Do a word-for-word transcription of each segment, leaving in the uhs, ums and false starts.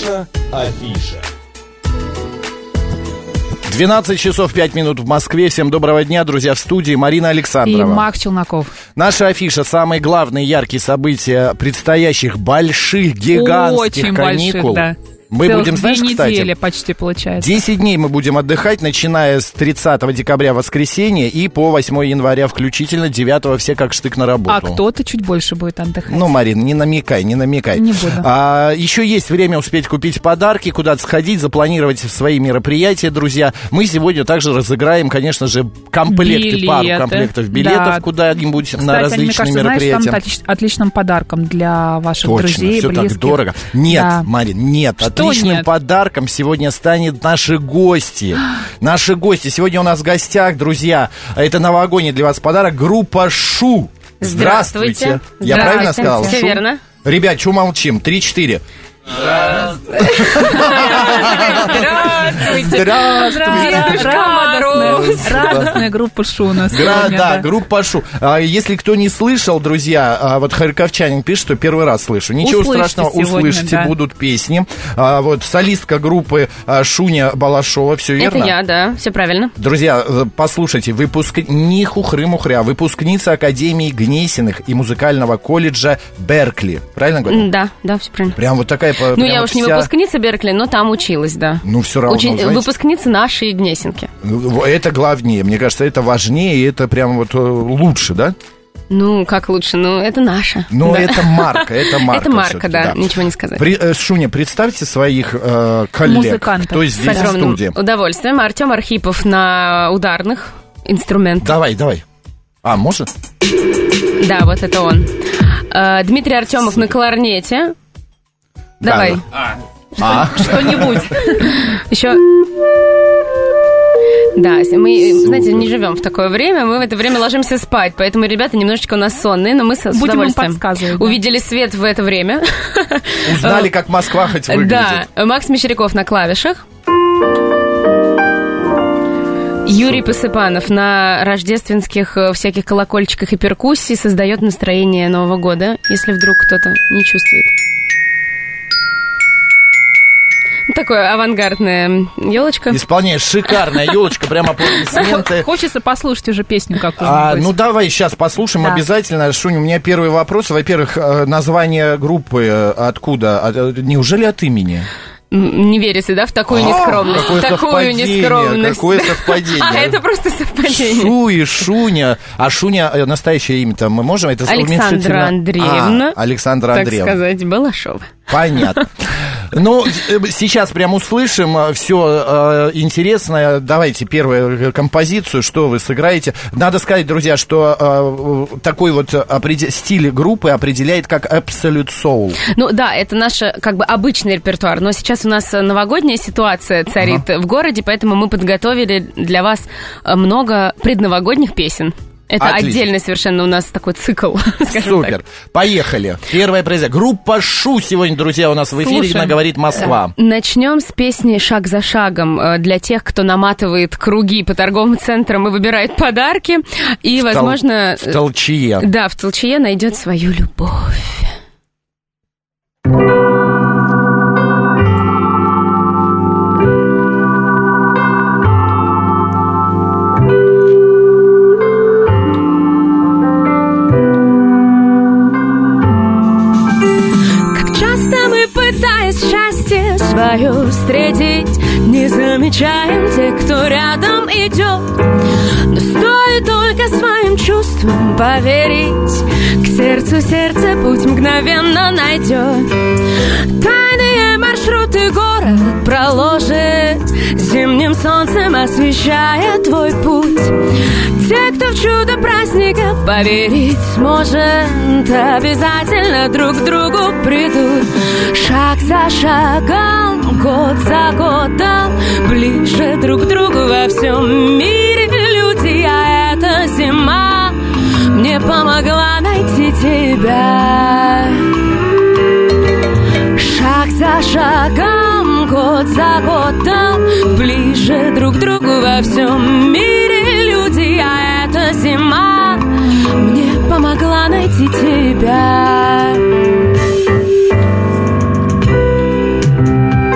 Наша афиша. двенадцать часов пять минут в Москве. Всем доброго дня, друзья, в студии Марина Александрова. И Макс Челноков. Наша афиша — самые главные яркие события предстоящих больших, гигантских Очень каникул. больших, да. Мы Целых будем, знаешь, две кстати, недели почти получается. десять дней мы будем отдыхать, начиная с тридцатого декабря, воскресенье, и по восьмого января включительно, девятого все как штык на работу. А кто-то чуть больше будет отдыхать. Ну, Марин, не намекай, не намекай. Не буду. А, еще есть время успеть купить подарки, куда-то сходить, запланировать свои мероприятия, друзья. Мы сегодня также разыграем, конечно же, комплекты, Билеты. пару комплектов билетов Да. куда-нибудь. Кстати, на различные мне кажется, мероприятия. знаешь, станет отличным подарком для ваших Точно, друзей, все близких. так дорого. Нет, Да. Марин, нет. Что Отличным нет? подарком сегодня станет наши гости. Наши гости. Сегодня у нас в гостях, друзья, это новогодний для вас подарок, группа шу. Здравствуйте. Я правильно сказал? Все Шу? верно. Ребят, чего молчим? Три-четыре. Здравствуйте. Здравствуйте. Радостная, радостная группа шу у нас Да, сегодня, да, группа шу. А, если кто не слышал, друзья, а, вот харьковчанин пишет, что первый раз слышу. Ничего Услышите страшного, сегодня, услышите, да. будут песни. А, вот солистка группы а, Шуня Балашова, все верно? Это я, да, все правильно. Друзья, э, послушайте, выпуск... не хухры-мухря, выпускница Академии Гнесиных и музыкального колледжа Беркли. Правильно говорю? Да, да, все правильно. Прям вот такая... Ну, я уж не выпускница Беркли, но там училась, да. Ну, все равно, Учи- знаете, Выпускница нашей Гнесинки. ну, это главнее. Мне кажется, это важнее, и это прям вот э, лучше, да? Ну, как лучше? Ну, это наша. Ну, Да. это марка, это марка. Это марка, всё-таки, да, ничего не сказать. При, э, Шуня, представьте своих э, коллег, Музыкантов. кто здесь С в огромным студии. удовольствием. Артем Архипов на ударных инструментах. Давай, давай. А, может? Да, вот это он. Э, Дмитрий Артемов на кларнете. Да, Давай. да. А? Что-нибудь. Еще... Да, мы, знаете, не живем в такое время, мы в это время ложимся спать, поэтому ребята немножечко у нас сонные, но мы с, с Будем им удовольствием подсказывать, да. увидели свет в это время. Узнали, как Москва хоть выглядит. Да, Макс Мещеряков на клавишах. Юрий Посыпанов на рождественских э, всяких колокольчиках и перкуссии создает настроение Нового года, если вдруг кто-то не чувствует. Такое авангардная елочка. Исполняешь шикарная елочка, прямо аплодисменты. Хочется послушать уже песню какую-нибудь. А, ну давай сейчас послушаем Да. обязательно. Шунь, у меня первый вопрос. Во-первых, э, название группы э, откуда? От- э, неужели от имени? М, Не верится, да, в такую А, нескромность? какое в такую совпадение, нескромность. какое совпадение. А, это просто совпадение. Шу и Шуня. А Шуня, э, настоящее имя-то мы можем? Это Александра уменьшительно- Андреевна. А, Александра Так Андреевна. сказать, Балашова. Понятно. Ну, э, сейчас прям услышим все интересное. Давайте первую композицию, что вы сыграете. Надо сказать, друзья, что э, такой вот определ- стиль группы определяет как Absolute Soul. Ну да, это наш как бы обычный репертуар, но сейчас у нас новогодняя ситуация царит в городе, поэтому мы подготовили для вас много предновогодних песен. Это Отлично. отдельный совершенно у нас такой цикл, скажем Супер. так. Поехали. Первая производитель. Группа Шу сегодня, друзья, у нас в эфире. Слушаем. Говорит Москва. Начнем с песни «Шаг за шагом» э, для тех, кто наматывает круги по торговым центрам и выбирает подарки. И, Тол- возможно, В толчье. да, в толчье найдет свою любовь. Свое встретить, не замечаем тех, кто рядом идет. Но стоит только своим чувствам поверить, к сердцу сердце путь мгновенно найдет. Тайные маршруты город проложит, зимним солнцем освещая твой путь. Те, кто в чудо праздника поверить сможет, обязательно друг к другу придут. Шаг за шагом, год за годом, ближе друг к другу во всем мире люди. А эта зима мне помогла найти тебя. Шаг за шагом, год за годом, ближе друг к другу во всем мире люди. А эта зима мне помогла найти тебя.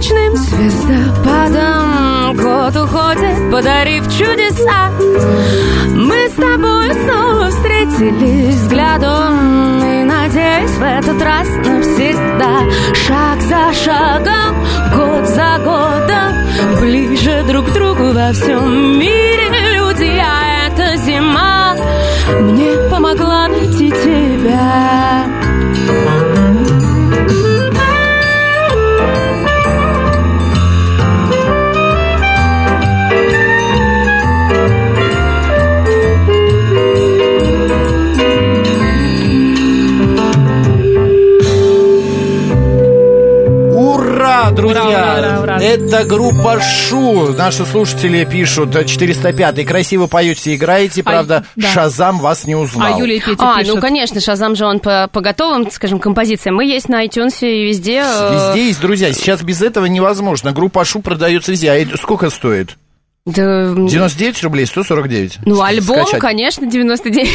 вечным звездопадом. Год уходит, подарив чудеса. Мы с тобой снова встретились взглядом, и, надеюсь, в этот раз навсегда. Шаг за шагом, год за годом, ближе друг к другу во всем мире люди. А эта зима мне помогла найти тебя. Друзья, ура, ура, ура. Это группа Шу. Наши слушатели пишут: четыреста пятый. Красиво поете, играете, правда, а, да. Шазам вас не узнал. А Юлия и Петя А, пишут. ну, конечно, Шазам же он по, по готовым, скажем, композициям. Мы есть на iTunes и везде. Везде есть, друзья. Сейчас без этого невозможно. Группа Шу продается везде. А сколько стоит? Да, девяносто девять рублей, сто сорок девять. ну, альбом, Скачать. конечно, девяносто девять.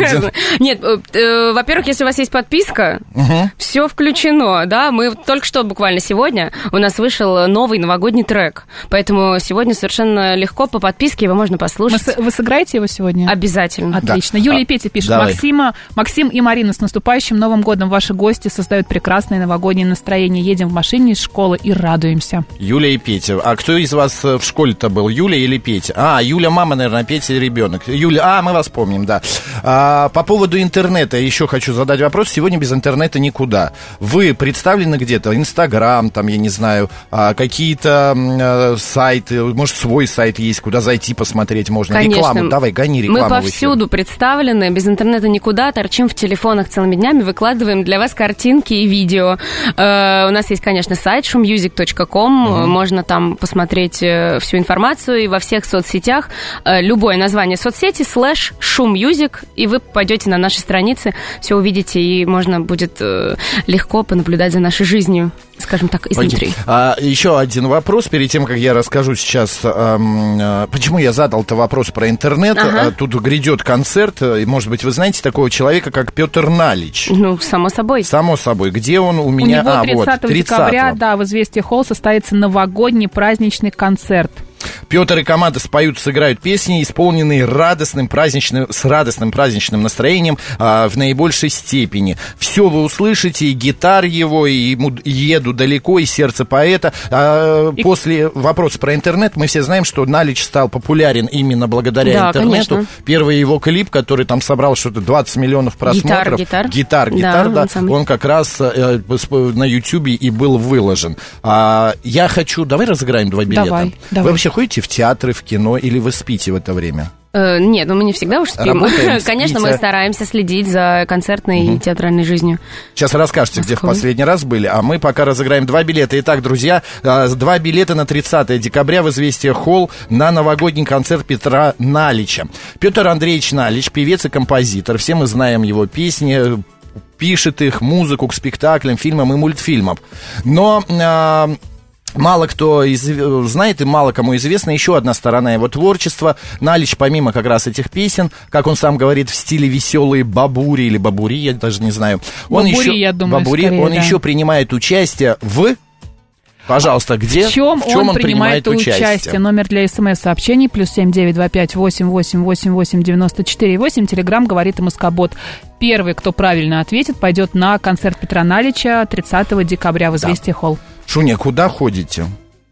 Нет, э, во-первых, если у вас есть подписка, Угу. все включено, да. Мы только что, буквально сегодня, у нас вышел новый новогодний трек. Поэтому сегодня совершенно легко по подписке его можно Мы послушать. с- Вы сыграете его сегодня? Обязательно. Отлично. Да. Юлия и А, Петя пишут: давай. Максима, Максим и Марина, с наступающим Новым годом. Ваши гости создают прекрасное новогоднее настроение. Едем в машине из школы и радуемся. Юля и Петя. А кто из вас в школе-то был? Юля или Петя? А, Юля мама, наверное, Петя ребенок. Юля, а, мы вас помним, да. А, по поводу интернета еще хочу задать вопрос. Сегодня без интернета никуда. Вы представлены где-то? Инстаграм, там, я не знаю, а, какие-то м, сайты, может, свой сайт есть, куда зайти посмотреть можно. Конечно. Рекламу, давай, гони рекламу. Мы в эфир. повсюду представлены, без интернета никуда, торчим в телефонах целыми днями, выкладываем для вас картинки и видео. Э, у нас есть, конечно, сайт шум мьюзик точка ком, Мгм. можно там посмотреть э, всю информацию, и во всех соцсетях э, любое название соцсети слэш шум мьюзик, и вы пойдете на наши страницы, все увидите, и можно будет э, легко понаблюдать за нашей жизнью, скажем так, изнутри. А, еще один вопрос, перед тем, как я расскажу сейчас, эм, э, почему я задал-то вопрос про интернет. Ага. А, тут грядет концерт, э, и, может быть, вы знаете такого человека, как Петр Налич. Ну, само собой. Само собой. Где он у У меня? него а, тридцатого вот, декабря, да, в «Известия Холл» состоится новогодний праздничный концерт. Петр и команда споют, сыграют песни, исполненные радостным праздничным, с радостным праздничным настроением а, в наибольшей степени. Все вы услышите, и гитар его, и ему «Еду далеко», и «Сердце поэта». А, И... После вопроса про интернет мы все знаем, что Налич стал популярен именно благодаря Да, интернету. конечно. Первый его клип, который там собрал что-то двадцать миллионов просмотров. Гитар, гитар. Гитар, Да, гитар, да. он самый. Он как раз э, на Ютьюбе и был выложен. А, я хочу... Давай разыграем два билета. Давай, Вы давай. вообще ходите в театры, в кино, или вы спите в это время? Э, нет, ну мы не всегда уж спим. Работаем, Конечно, спите. мы стараемся следить за концертной и театральной жизнью. Сейчас расскажете, где в Москвы. последний раз были, а мы пока разыграем два билета. Итак, друзья, а, два билета на тридцатое декабря в «Известия Холл» на новогодний концерт Петра Налича. Петр Андреевич Налич, певец и композитор. Все мы знаем его песни, пишет их, музыку к спектаклям, фильмам и мультфильмам. Но... а, мало кто из... знает и мало кому известна еще одна сторона его творчества. Налич, помимо как раз этих песен, как он сам говорит, в стиле веселые бабури или бабури, я даже не знаю. Он Бабури, еще, я думаю, бабури, скорее, он да. еще принимает участие в... Пожалуйста, где? В чем, в чем он, принимает участие? Номер для смс-сообщений плюс семь девять два пять восемь восемь восемь восемь девяносто четыре восемь. Телеграм говорит МСК-бот. Первый, кто правильно ответит, пойдет на концерт Петра Налича тридцатого декабря в «Известия Холл». Шуня, куда ходите?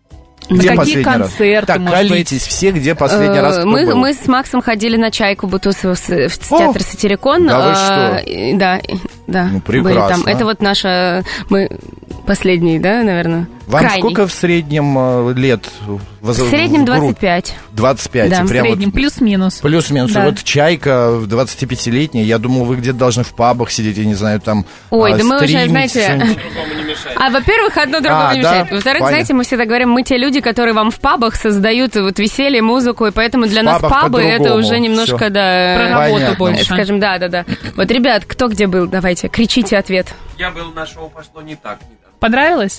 На Где какие последний раз? концерты, Так, может колитесь быть? все, где последний Э, раз кто мы, был? мы с Максом ходили на чайку Бутусова в, с- в О, театр Сатирикон. да вы А, что? и- Да, и- да. Ну, были прекрасно. там. Это вот наша... Мы последний, да, наверное? Вам Крайний. сколько в среднем э, лет? В В среднем двадцать пять. двадцать пять. Да, и в В прям среднем, вот плюс-минус. плюс-минус. Да. И вот чайка двадцатипятилетняя, я думал, вы где-то должны в пабах сидеть, я не знаю, там Ой, а, да мы уже, стримить, знаете... что-нибудь. А, во-первых, одно другому А, не да? мешает. Во-вторых, Понятно. знаете, мы всегда говорим, мы те люди, которые вам в пабах создают вот веселье, музыку, и поэтому для В нас пабах пабы это по-другому. уже немножко, Всё. да... Про работу Понятно. больше. Скажем, да, да, да. Вот, ребят, кто где был? Давайте, кричите ответ. Я был на шоу «Пошло не так» недавно. Понравилось?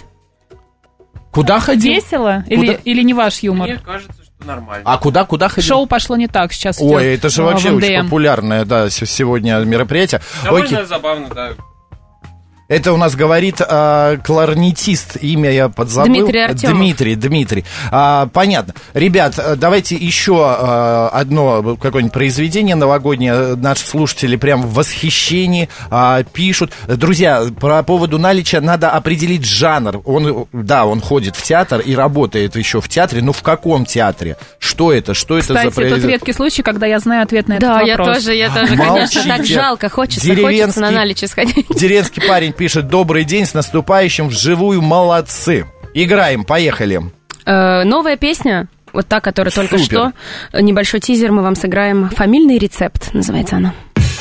Куда ходил? Весело? Куда? Или, или не ваш юмор? Мне кажется, что нормально. А куда, куда ходил? Шоу пошло не так сейчас. Ой, идет, это же а, вообще в очень МДМ. популярное, да, с- сегодня мероприятие. Довольно Окей. забавно, да. Это у нас говорит а, кларнетист, имя я подзабыл. Дмитрий Артемов. Дмитрий, Дмитрий. А, понятно. Ребят, давайте еще а, одно какое-нибудь произведение новогоднее. Наши слушатели прям в восхищении а, пишут. Друзья, по поводу Налича надо определить жанр. Он, да, он ходит в театр и работает еще в театре, но в каком театре? Что это? Что это Кстати, за произведение? тот редкий случай, когда я знаю ответ на этот Да, я вопрос. тоже, я тоже, Молчите. конечно, так жалко, хочется, Деревенский- хочется на Наличе сходить. Деревенский парень пишет: добрый день, с наступающим, вживую, молодцы. Играем, поехали. Э, Новая песня, вот та, которая только Супер. что. Небольшой тизер мы вам сыграем. «Фамильный рецепт» называется она.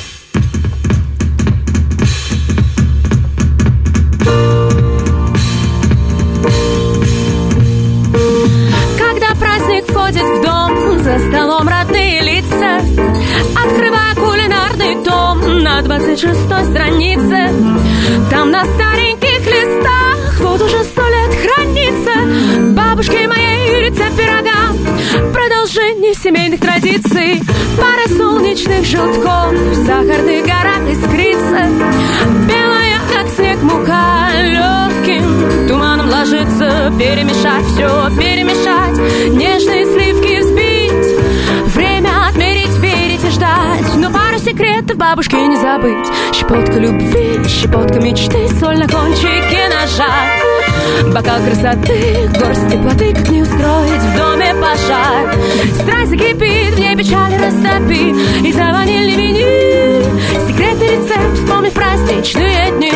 Когда праздник входит в дом, за столом родные лица, открывая кулинарный том на двадцать шестой странице, там на стареньких листах вот уже сто лет хранится бабушки моей рецепт пирога, продолжение семейных традиций, пара солнечных желтков, в сахарных горах искрится, белая, как снег, мука, легким туманом ложится, перемешать все, перемешать, нежные сливки взбить, время отмерить, верить и ждать, но пару секретов бабушки не забыть, щепотка любви, щепотка мечты, соль на кончике ножа, бокал красоты, горсть теплоты, как не устроить в доме пожар, страсть закипит, в ней печали растопи, и за ванильный меню секретный рецепт вспомнить праздничные дни.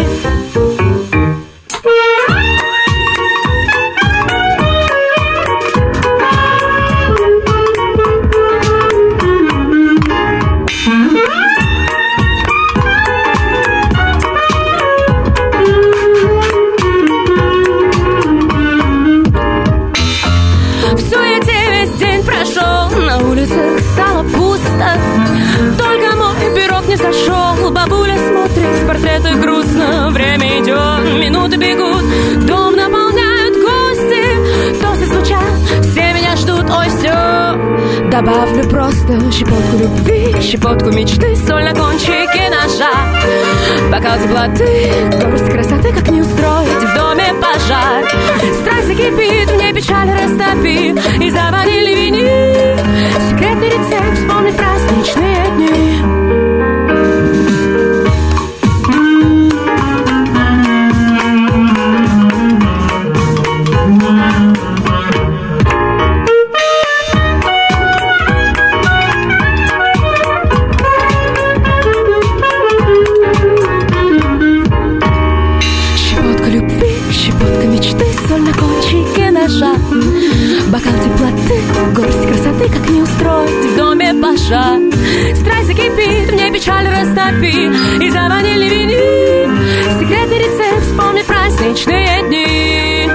В суете весь день прошел, на улицах стало пусто, только мой пирог не сошел, бабуля смотрит в портреты грустно, время идет, минуты бегут, дом наполняют гости, тосты звучат, все меня ждут, ой, все, добавлю просто щепотку любви, щепотку мечты, соль на кончике ножа, бокал теплоты, горсть красоты, как не устроить в доме пожар, страсть закипит, в ней печаль растопи, и за ванильный винил секретный рецепт вспомнить праздничные дни. Щепотка любви, щепотка мечты, соль на кончике ножа, бокал теплоты, горсть красоты, как не устроить в доме пожар, страсть закипит, в ней печаль растопи, и за ванильный винил секретный рецепт вспомнить праздничные дни.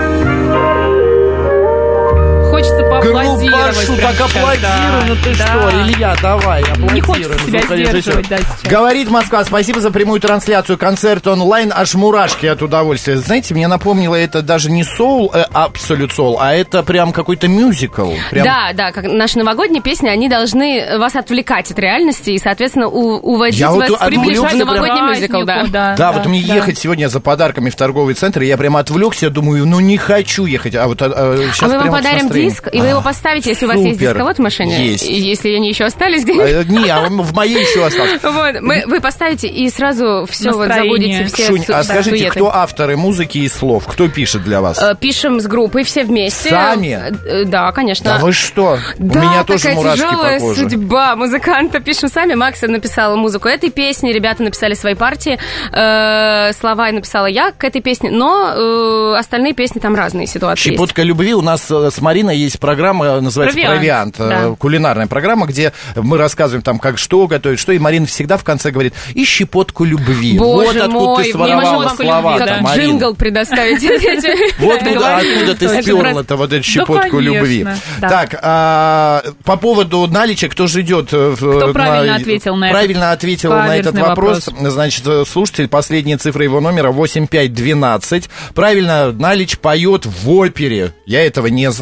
Хочется поаплодировать. Группашу, прям так сейчас, аплодируй, ну ты да. что, Илья, давай, аплодируй. Не хочется себя сдерживать, да, сейчас. Говорит Москва, спасибо за прямую трансляцию, концерт онлайн, аж мурашки от удовольствия. Знаете, мне напомнило, это даже не соул, э, абсолют соул, а это прям какой-то мюзикл. Прям... Да, да, как наши новогодние песни, они должны вас отвлекать от реальности и, соответственно, у- уводить Я вас вот в отвлекся новогодний прям- мюзикл, да. Да, Да, вот мне ехать сегодня за подарками в торговый центр, и я прям отвлекся, думаю, ну не хочу ехать, а вот а, а, сейчас А мы вам прям вот подарим настроение. диск, и вы его поставите, если у вас есть Супер. дисковод в машине. Есть. И если они еще остались где-нибудь. А, Не, а в моей еще осталось. Вот, мы, вы поставите и сразу все вот Настроение. забудете, все Шунь, су- а да, скажите, суеты. кто авторы музыки и слов? Кто пишет для вас? Э, Пишем с группой все вместе. Сами? Э, Да, конечно. Да вы что? Да, У меня тоже такая мурашки тяжелая по коже. судьба музыканта. Пишем сами. Макс написала музыку этой песни, ребята написали свои партии, э, слова я написала я к этой песне, но э, остальные песни там разные ситуации есть. Щепотка любви. У нас э, с Мариной есть программа, называется «Провиант». Провиант, э, да. Кулинарная программа, где мы рассказываем там, как что готовить, что. И Марина всегда в конце говорит: и щепотку любви. Боже вот откуда мой, ты мы можем своровала вам слова-то, как Марина. джингл предоставить. Вот куда, откуда ты Это сперла раз- это вот эту Да, щепотку конечно, любви. да. Так, а, по поводу Налича, кто же идет? Кто правильно ответил на этот правильно ответил на этот каверзный вопрос? вопрос? Значит, слушатель, последняя цифра его номера восемь пять один два. Правильно, Налич поет в опере. Я этого не знал.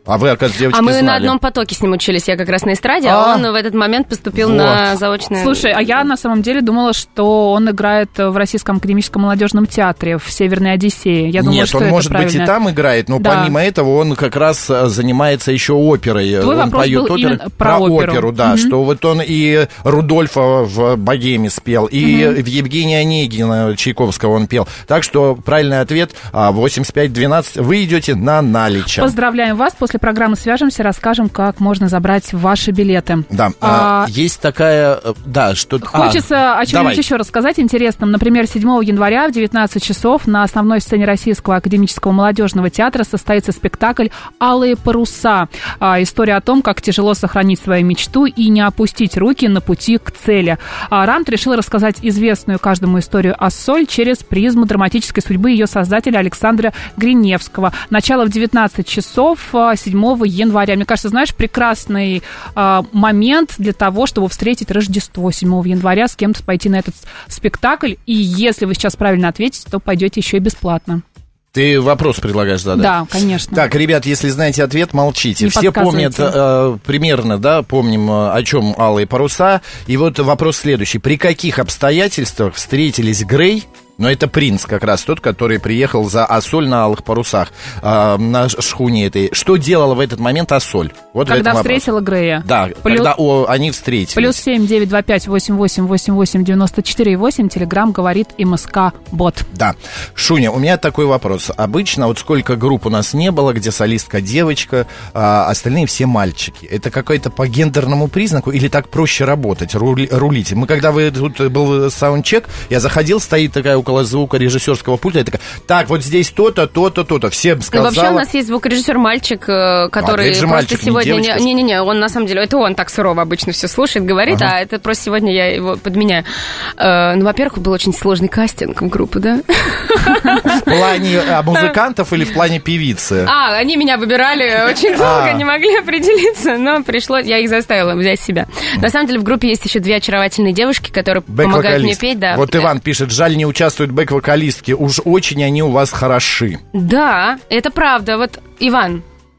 А вы, оказывается, девочки, А мы знали. на одном потоке с ним учились, я как раз на эстраде, А, а он в этот момент поступил вот. на заочное... Слушай, а я на самом деле думала, что он играет в Российском академическом молодежном театре в «Северной Одиссее». Я думала, Нет, что он, это может правильно. быть, и там играет, но Да. помимо этого он как раз занимается еще оперой. Твой он вопрос поет был оперы, именно про оперу. да, Мгм. что вот он и Рудольфа в «Богеме» спел, и в Евгения Онегина Чайковского он пел. Так что правильный ответ восемьдесят пять двенадцать. Вы идете на Налича. Поздравляем вас. После программы свяжемся, расскажем, как можно забрать ваши билеты. Да, А, а, есть такая, да, что... Хочется а, о чем-нибудь давай. еще рассказать интересном. Например, седьмого января в девятнадцать часов на основной сцене Российского академического молодежного театра состоится спектакль «Алые паруса». А, история о том, как тяжело сохранить свою мечту и не опустить руки на пути к цели. А, Рамт решил рассказать известную каждому историю Ассоль через призму драматической судьбы ее создателя Александра Гриневского. Начало в девятнадцать часов седьмого января. Мне кажется, знаешь, прекрасный а, момент для того, чтобы встретить Рождество седьмого января, с кем-то пойти на этот спектакль. И если вы сейчас правильно ответите, то пойдете еще и бесплатно. Ты вопрос предлагаешь задать? Да, конечно. Так, ребят, если знаете ответ, молчите. Не Все помнят подсказывайте. э, примерно, да, помним, э, о чем «Алые паруса». И вот вопрос следующий. При каких обстоятельствах встретились Грей, но это принц как раз, тот, который приехал за Ассоль на «Алых парусах», э, на шхуне этой. Что делала в этот момент Ассоль? Вот Когда в этом вопрос. встретила Грея. Да, Плюс- когда о, они встретились. Плюс семь девять два пять восемь восемь восемь восемь девяносто четыре восемь. Телеграм говорит МСК Бот. Да. Шуня, у меня такой вопрос. Обычно вот сколько групп у нас не было, где солистка девочка, а остальные все мальчики. Это какой-то по гендерному признаку или так проще работать, рули, рулить? Мы, когда вы, тут был саундчек, я заходил, стоит такая около звука режиссерского пульта, я такая, так, вот здесь то-то, то-то, то-то. Всем Ну, сказала. вообще у нас есть звукорежиссер-мальчик, э, который это же просто мальчик, не сегодня... девочка. Не-не-не, он на самом деле, это он так сурово обычно все слушает, говорит, Ага. а это просто сегодня я его подменяю. Э, ну, во-первых, был очень сложный кастинг в группу, да? В плане а, музыкантов или в плане певицы? А, они меня выбирали очень долго, А. не могли определиться, но пришлось, я их заставила взять себя. На самом деле в группе есть еще две очаровательные девушки, которые помогают мне Бэк-вокалист. петь, да. Вот Иван пишет, жаль, не участвуют бэк-вокалистки, уж очень они у вас хороши. Да, это правда. Вот, Иван,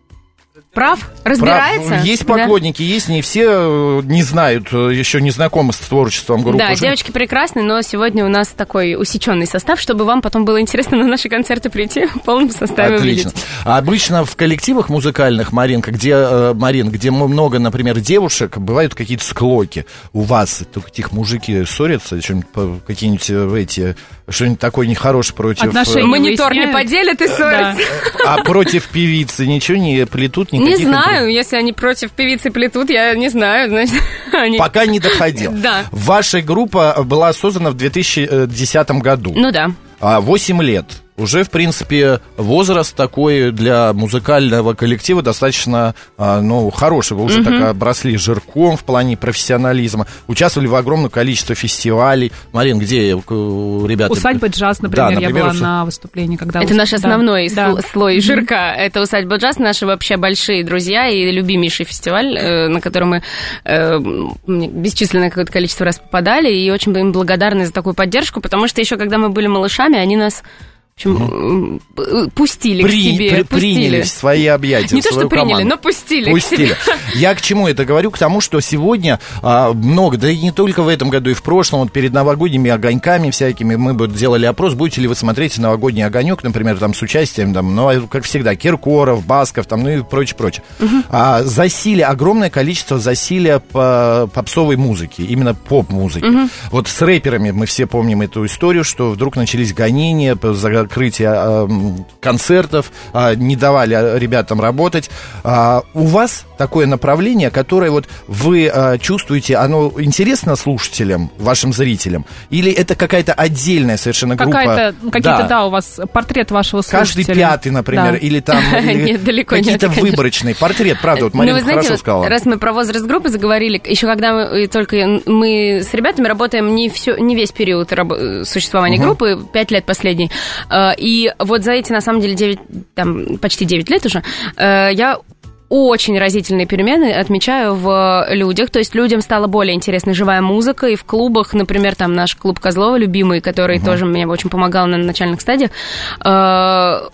прав? Разбирается? Прав. Есть Да. поклонники, есть, не все э, не знают, э, еще не знакомы с творчеством группы. Да, Жен- девочки прекрасные, но сегодня у нас такой усеченный состав, чтобы вам потом было интересно на наши концерты прийти в полном составе Отлично. увидеть. А обычно в коллективах музыкальных, Маринка, где, э, Марин, где много, например, девушек, бывают какие-то склоки. У вас этих мужики ссорятся, что-нибудь по- какие-нибудь э, эти, что-нибудь такое нехорошее против... э, Отношения. Монитор не выясняют? поделят и ссорятся. А против певицы ничего не плетут? Не Никаких знаю, если они против певицы плетут, я не знаю, значит, они... Пока не доходил. Да. Ваша группа была создана в две тысячи десятом году. Ну да. А, восемь лет. Уже, в принципе, возраст такой для музыкального коллектива достаточно, а, ну, хороший. Вы уже так обросли жирком в плане профессионализма. Участвовали в огромном количестве фестивалей. Марин, где э, ребята? Усадьба джаз, например, Да, например, я была ус- на выступлении, когда... Это ус- наш да, основной да. сло- слой жирка. Это усадьба джаз, наши вообще большие друзья и любимейший фестиваль, э, на который мы э, мне бесчисленное какое-то количество раз попадали, и очень им благодарны за такую поддержку, потому что еще когда мы были малышами, они нас в общем, э, пустили При- к себе. при- пустили. приняли в свои объятия. Не в то, что свою приняли, команду. но пустили. к Пустили. себе. Я к чему это говорю? К тому, что сегодня а, много, да и не только в этом году, и в прошлом, вот перед новогодними огоньками всякими, мы бы делали опрос, будете ли вы смотреть новогодний огонек, например, там с участием, там, ну, как всегда, Киркоров, Басков, там, ну и прочее, прочее. А, засилие, огромное количество засилия по попсовой музыки, именно поп-музыки. Вот с рэперами мы все помним эту историю, что вдруг начались гонения, по закрытие а, м, концертов, а, не давали ребятам работать. А, у вас такое направление, которое вот вы а, чувствуете, оно интересно слушателям, вашим зрителям? Или это какая-то отдельная совершенно группа? Какая-то, какие-то, да. у вас портрет вашего Каждый слушателя. пятый, например, Да. или там или Нет, далеко не какие-то это, конечно. выборочные. Портрет, правда, вот Ну, Марина вы знаете, хорошо вот сказала. раз мы про возраст группы заговорили, еще когда мы только мы с ребятами работаем не, все, не весь период рабо- существования Мгм. группы, пять лет последний, Э, и вот за эти, на самом деле, девять, там, почти девять лет уже, э, я очень разительные перемены отмечаю в людях, то есть людям стала более интересна живая музыка, и в клубах, например, там наш клуб Козлова любимый, который Мгм. тоже мне очень помогал на начальных стадиях, э,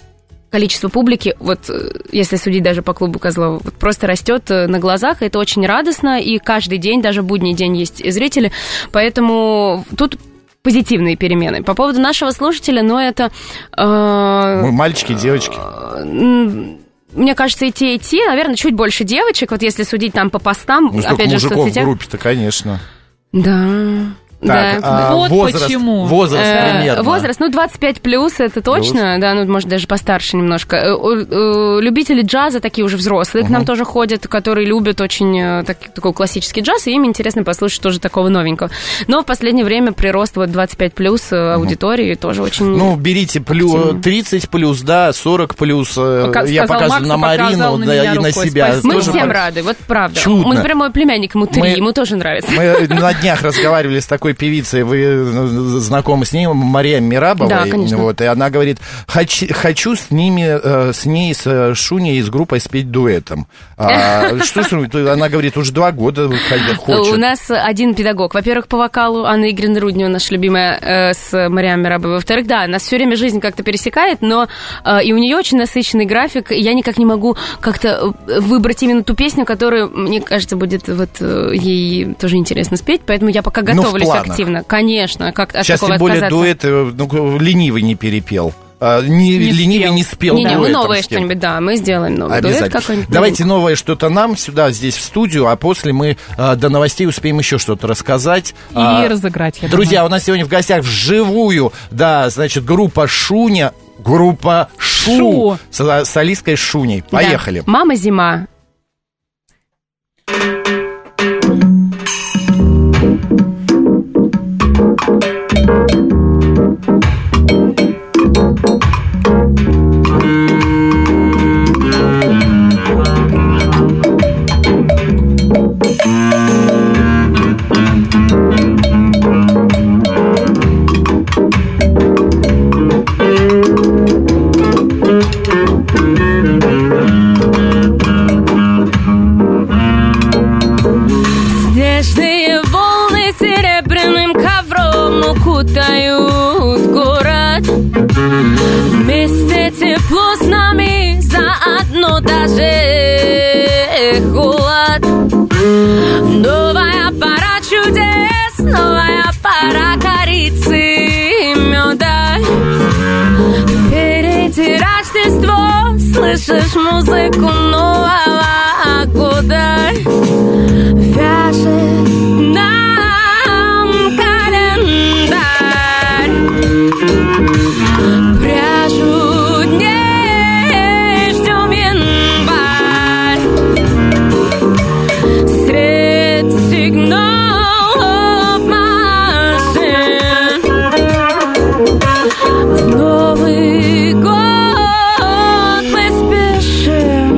количество публики, вот если судить даже по клубу Козлова, вот просто растет на глазах, это очень радостно, и каждый день, даже будний день есть зрители, поэтому тут позитивные перемены. По поводу нашего слушателя, ну, это... Э, Мальчики, девочки. Э, мне кажется, и те, и те, наверное, чуть больше девочек, вот если судить там по постам, ну, опять же, в мужиков соцсетях. В группе-то, конечно. Да... Так, да. а вот возраст, почему. Возраст Э, примерно. Возраст, ну, двадцать пять плюс, это точно, плюс. Да, ну, может, даже постарше немножко. Э, э, любители джаза, такие уже взрослые, uh-huh. к нам тоже ходят, которые любят очень так, такой классический джаз, и им интересно послушать тоже такого новенького. Но в последнее время прирост вот двадцать пять плюс аудитории uh-huh. тоже очень... Ну, берите плюс, тридцать плюс, да, сорок плюс, Пока, я показываю на Марину, на да, и на себя. Спасибо. Мы тоже всем пар... рады, вот правда. Чудно. Мы, например, мой племянник, ему три, мы, ему тоже нравится. Мы на днях разговаривали с такой певицей, вы знакомы с ней, Мария Мирабовой, да, конечно. Вот, и она говорит, хочу, хочу с ними, с ней, с Шуней и с группой спеть дуэтом. А, что ж, она говорит, уже два года хочет. У нас один педагог, во-первых, по вокалу, Анна Игоревна Руднева, наша любимая, с Марией Мирабовой. Во-вторых, да, нас все время жизнь как-то пересекает, но и у нее очень насыщенный график, и я никак не могу как-то выбрать именно ту песню, которую, мне кажется, будет вот ей тоже интересно спеть, поэтому я пока готовлюсь ну, активно. Конечно. Как от сейчас, тем более, дуэт, ну, ленивый не перепел. А, не, не ленивый спел. не спел. Не, не, мы новое что-нибудь, да, мы сделаем новый дуэт какой-нибудь. Давайте новое что-то нам сюда, здесь, в студию, а после мы а, до новостей успеем еще что-то рассказать. И а, разыграть, я Друзья, думаю. у нас сегодня в гостях вживую, да, значит, группа Шуня, группа Шу, Шу. С солисткой Шуней. Поехали. Да. «Мама зима». Снежные волны серебряным ковром укутают город. Вместе тепло с нами, заодно даже холод. Новая пора чудес, новая пора корицы и меда. Впереди Рождество, слышишь музыку Нового года. Вяжет нам календарь, пряжу дней, ждем январь. Средь сигналов машин в Новый год мы спешим.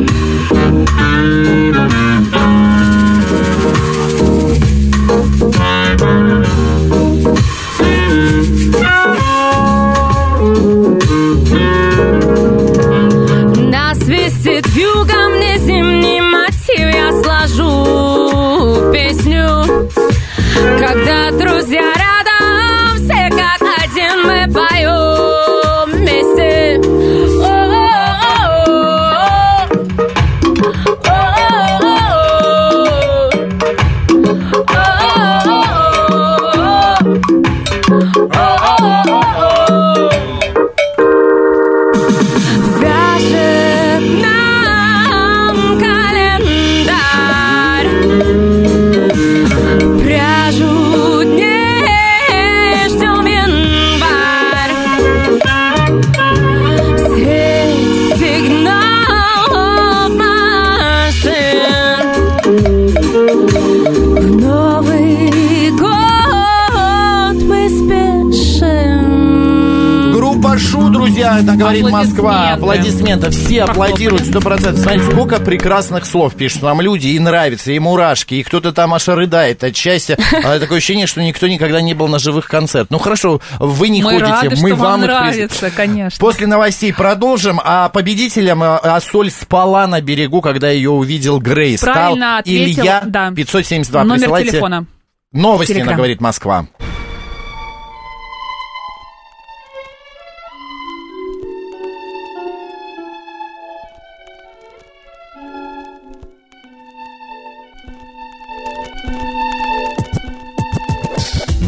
Нас висит вьюга, мне зимний мотив, я сложу песню. Когда друзья рядом, все как один, мы поем вместе. Вяжет нам календарь, пряжу дней, ждем январь. Средь сигналов машин в Новый год мы спешим. Группа Шу, друзья, это говорит Москва. Аплодисменты. Аплодисменты. Все аплодируют, сто процентов. Смотрите, сколько прекрасных слов пишут нам люди, и нравится, и мурашки, и кто-то там аж рыдает от счастья. А, такое ощущение, что никто никогда не был на живых концертах. Ну хорошо, вы не мы ходите, рады, мы что вам, вам их нравится, приз... конечно. После новостей продолжим. А победителем Ассоль спала на берегу, когда ее увидел Грей. Правильно Стал ответил, Илья да. пятьсот семьдесят два. Номер Присылайте телефона. новости, Телеграм. на говорит Москва.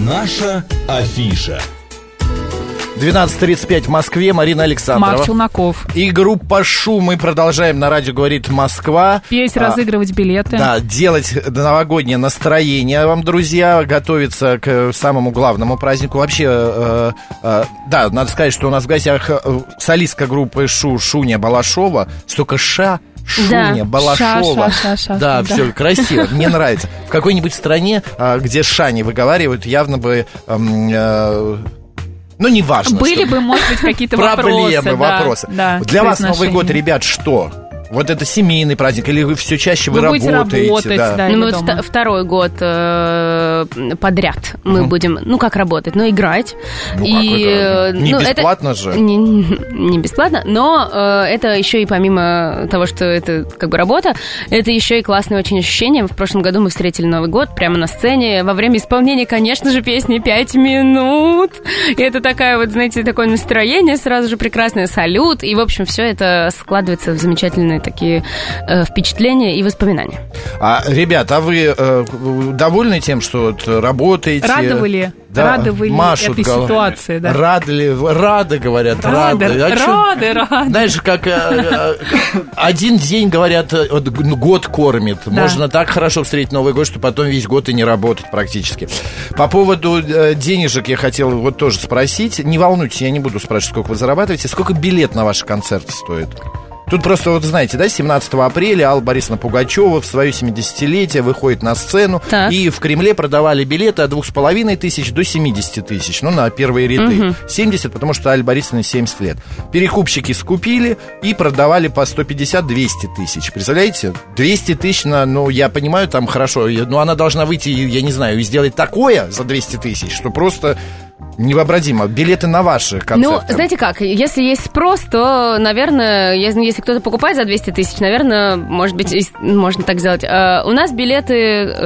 Наша афиша. двенадцать тридцать пять в Москве. Марина Александрова. Марк Челноков. И группа «Шу». Мы продолжаем на радио «Говорит Москва». Петь, а, разыгрывать билеты. Да, делать новогоднее настроение вам, друзья. Готовиться к самому главному празднику. Вообще, э, э, да, надо сказать, что у нас в гостях солистка группы «Шу» Шуня Балашова. Столько «ша». Шуня, да. Балашова. Ша, ша, ша, ша, да, да. все красиво, мне нравится. В какой-нибудь стране, где «ша» не выговаривают, явно бы... Э, ну, не важно. Были бы, может быть, какие-то проблемы, вопросы. вопросы. Да, Для вас отношения. Новый год, ребят, что? Вот это семейный праздник, или вы все чаще вы, вы будете работаете? работать, да. да, Ну, мы или вот дома. вт- второй год э, подряд мы Мгм. будем, ну, как работать, ну, играть. Ну, и, как играть? э, Не ну, бесплатно это, же? Не, не бесплатно, но э, это еще и помимо того, что это как бы работа, это еще и классное очень ощущение. В прошлом году мы встретили Новый год прямо на сцене во время исполнения, конечно же, песни «Пять минут». И это такая вот, знаете, такое настроение сразу же прекрасное, салют. И, в общем, все это складывается в замечательные такие э, впечатления и воспоминания. А, ребят, а вы э, довольны тем, что вот работаете? Рады вы ли? Да, Рады вы ли машут этой головой. ситуации? Да? Рады ли? Рады, говорят, Рады, рады. А чё- рады, рады. Знаешь, как э, э, один день, говорят, э, вот, ну, год кормит. Да. Можно так хорошо встретить Новый год, что потом весь год и не работать практически. По поводу э, денежек я хотел вот тоже спросить. Не волнуйтесь, я не буду спрашивать, сколько вы зарабатываете. Сколько билет на ваши концерты стоит? Тут просто, вот знаете, да, семнадцатого апреля Алла Борисовна Пугачева в свое семидесятилетие выходит на сцену. Так. И в Кремле продавали билеты от двух с половиной тысяч до семидесяти тысяч. Ну, на первые ряды. Мгм. семьдесят, потому что Алле Борисовне семьдесят лет. Перекупщики скупили и продавали по сто пятьдесят - двести тысяч. Представляете? двести тысяч, на, ну, я понимаю, там хорошо. Но она должна выйти, я не знаю, и сделать такое за двести тысяч, что просто... невообразимо. Билеты на ваши концерты. Ну, знаете как, если есть спрос, то, наверное, если, если кто-то покупает за двести тысяч, наверное, может быть, и- можно так сделать. Э, у нас билеты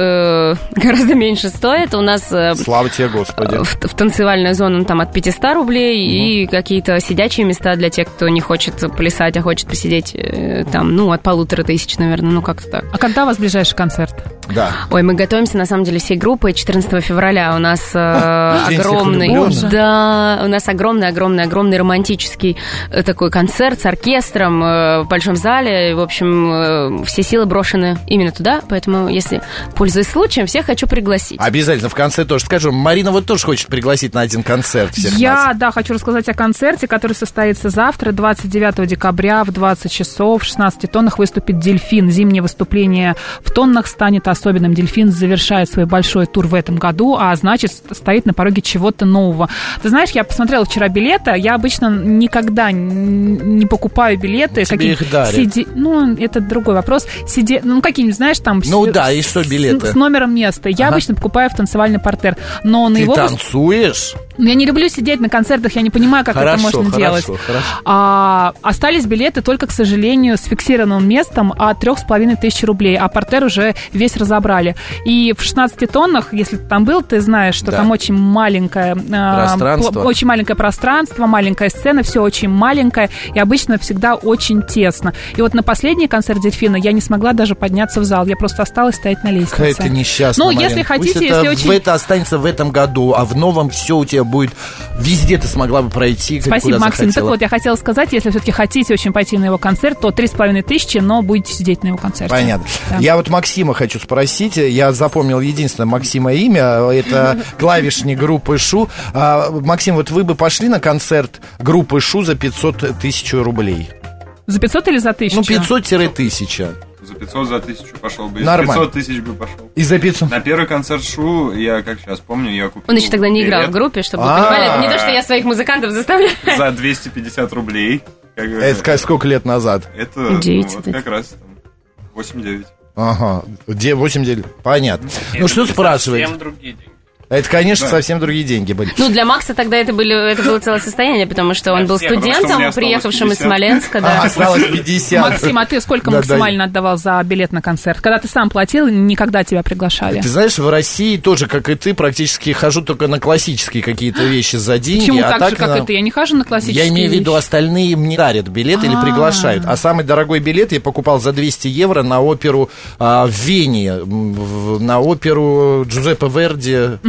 э, гораздо меньше стоят. У нас э, Слава тебе, Господи. в, в танцевальную зону там от пятисот рублей и какие-то сидячие места для тех, кто не хочет плясать, а хочет посидеть э, там, ну, от полутора тысяч, наверное, ну, как-то так. А когда у вас ближайший концерт? Да. Ой, мы готовимся, на самом деле, всей группой. четырнадцатого февраля у нас э, День всех огромный... влюбленных. Да, у нас огромный-огромный-огромный романтический э, такой концерт с оркестром э, в большом зале. В общем, э, все силы брошены именно туда, поэтому, если, пользуясь случаем, всех хочу пригласить. Обязательно в конце тоже скажу. Марина вот тоже хочет пригласить на один концерт всех Я, нас. да, хочу рассказать о концерте, который состоится завтра, двадцать девятого декабря в двадцать часов. В шестнадцати тоннах выступит «Дельфин». Зимнее выступление в тоннах станет особенным. «Дельфин» завершает свой большой тур в этом году, а значит, стоит на пороге чего-то нового. Ты знаешь, я посмотрела вчера билеты. Я обычно никогда не покупаю билеты. Тебе их дарят. Сиди... Ну, это другой вопрос. Сиди... Ну, какие-нибудь, знаешь, там... Ну с... да, и что билеты? С, с номером места. Я Ага. обычно покупаю в танцевальный партер. Но на Ты его... танцуешь? Я не люблю сидеть на концертах, я не понимаю, как Хорошо, это можно хорошо, делать. хорошо. А, остались билеты только, к сожалению, с фиксированным местом от трех с половиной тысяч рублей, а партер уже весь разобрали. И в шестнадцати тоннах, если ты там был, ты знаешь, что Да. там очень маленькое а, Пространство. п- очень маленькое пространство, маленькая сцена, все очень маленькое, и обычно всегда очень тесно. И вот на последний концерт «Дельфина» я не смогла даже подняться в зал, я просто осталась стоять на лестнице. Какая ты несчастная, Ну, Марина. если хотите, Пусть если это, очень... это останется в этом году, а в новом все у тебя будет... Везде ты смогла бы пройти, Спасибо, куда Максим. захотела. Так вот, я хотела сказать, если все-таки хотите очень пойти на его концерт, то три с половиной тысячи, но будете сидеть на его концерте. Понятно. Да. Я вот Максима хочу спросить. Я запомнил единственное Максима имя. Это клавишник группы «Шу». А, Максим, вот вы бы пошли на концерт группы «Шу» за пятьсот тысяч рублей? За пятьсот или за тысячу? Ну, пятьсот-тысяча. За пятьсот, за тысячу пошел бы. Нормально. пятьсот тысяч бы пошел. И за пятьсот... На первый концерт Шу, я как сейчас помню, я купил Он еще тогда не играл в билет группе, чтобы вы А. понимали. Это не то, что я своих музыкантов заставляю. за двести пятьдесят рублей. Как бы, Это ка- сколько лет назад? Это ну, Девять, вот это. как раз там, восемь-девять. Ага. Де- восемь дель. Понятно. Ну, что спрашиваете? Совсем другие деньги. Это, конечно, Да. совсем другие деньги были. Ну, для Макса тогда это, были, это было целое состояние, потому что он Для был всех, потому что у студентом, меня осталось приехавшим из пятьдесят. Смоленска, А, да. осталось пятьдесят. Максим, а ты сколько Да, максимально отдавал за билет на концерт? Когда ты сам платил, никогда тебя приглашали. Ты знаешь, в России тоже, как и ты, практически хожу только на классические какие-то вещи за деньги. Почему а так, же, как на- и ты? Я не хожу на классические Я имею в виду, вещи. остальные мне дарят билет или А. приглашают. А самый дорогой билет я покупал за двести евро на оперу а, в Вене, м, в- на оперу Джузеппе Верди.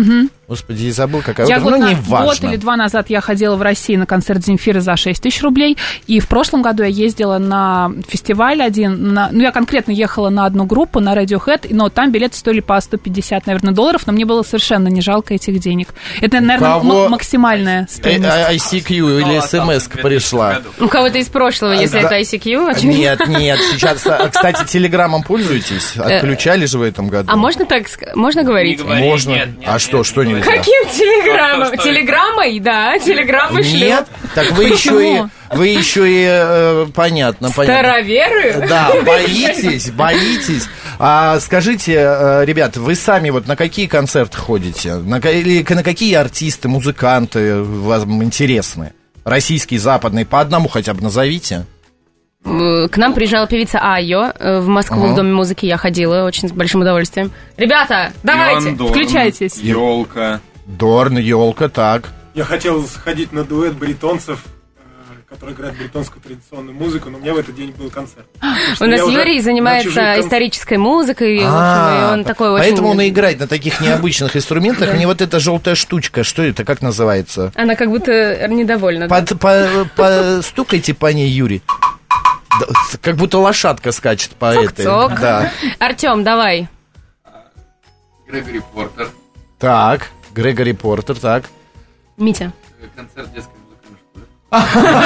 Господи, я забыл, какая. Я ну, год, не на, важно. год или два назад я ходила в Россию на концерт Земфиры за шесть тысяч рублей, и в прошлом году я ездила на фестиваль один, на, ну, я конкретно ехала на одну группу, на Radiohead, но там билеты стоили по сто пятьдесят, наверное, долларов, но мне было совершенно не жалко этих денег. Это, наверное, Кого... м- максимальная стоимость. ай си кью или смс пришла. У кого-то из прошлого, если да. это ай си кью, очевидно. Нет, нет, сейчас, кстати, телеграммом пользуетесь? Отключали же в этом году. А можно так, можно говорить? Можно. Нет, нет, а нет, что, нет, что нет. нельзя? Каким телеграммом? Что, что Телеграммой, да, телеграммой шлю. Нет, так вы еще и, вы еще и, э, понятно, понятно. Староверы? Да, боитесь, боитесь. А скажите, э, ребят, вы сами вот на какие концерты ходите? На, ка- или на какие артисты, музыканты вам интересны? Российские, западные, по одному хотя бы назовите. К нам приезжала певица Айо в Москву, Ага. в Доме музыки, я ходила очень с большим удовольствием. Ребята, давайте! Иван Дорн, включайтесь. Ёлка. Дорн, елка, так. Я хотел сходить на дуэт баритонцев, э, которые играют баритонскую традиционную музыку, но у меня в этот день был концерт. Потому что У нас я уже Юрий на занимается чужих кон- исторической музыкой, в общем, А, и он такой очень... Поэтому он и играет на таких необычных инструментах. Мне вот эта желтая штучка, что это, как называется? Она как будто недовольна. да? Под, по, постукайте по ней, Юрий. Да, как будто лошадка скачет по этой. Цок-цок. Да. Артем, давай. Грегори Портер. Так, Грегори Портер, так. Митя. Концерт детской музыкальной